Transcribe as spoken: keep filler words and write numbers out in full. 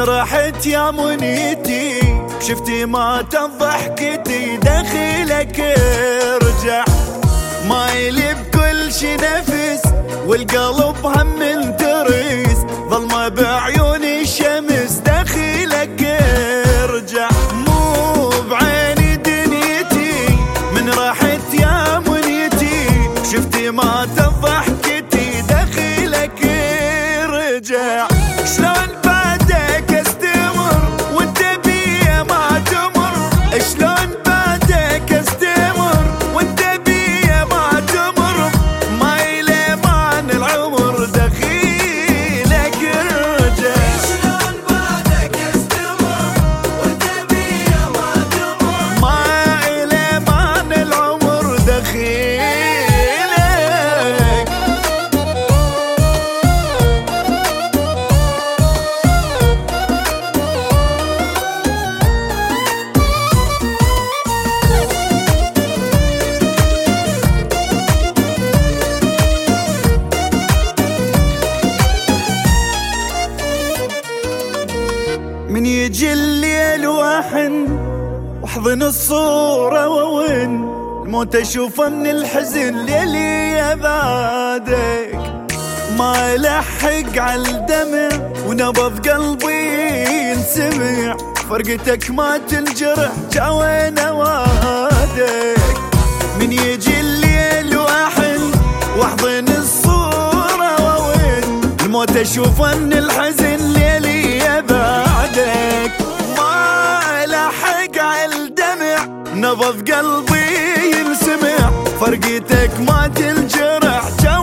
من رحت يا منيتي شفتي ما تضحكتي دخيلك ارجع مايل بكل شي نفس والقلب هم منترس ظلمة بعيوني الشمس دخيلك ارجع مو بعيني دنيتي من رحت يا منيتي شفتي ما تضحكتي دخيلك ارجع شلون بعدك استمر وانت بيا ما تمر شلون بعدك استمر وانت بيا ما تمر مايله مان العمر دخيلك ارجع شلون بعدك استمر وانت بيا ما تمر مايله مان العمر دخيلك. من يجي الليل واحن واحضن الصورة وون الموت اشوفه من الحزن ليلي يا بعدك ما لحق على الدمع ونبض قلبي ينسمع فرقتك ما تنجرح جاوين وادك من يجي الليل واحن واحضن الصورة وون الموت اشوفه من الحزن ليلي يا بعدك ما لحق على الدمع نبض قلبي ينسمع فرقتك ما تنجرح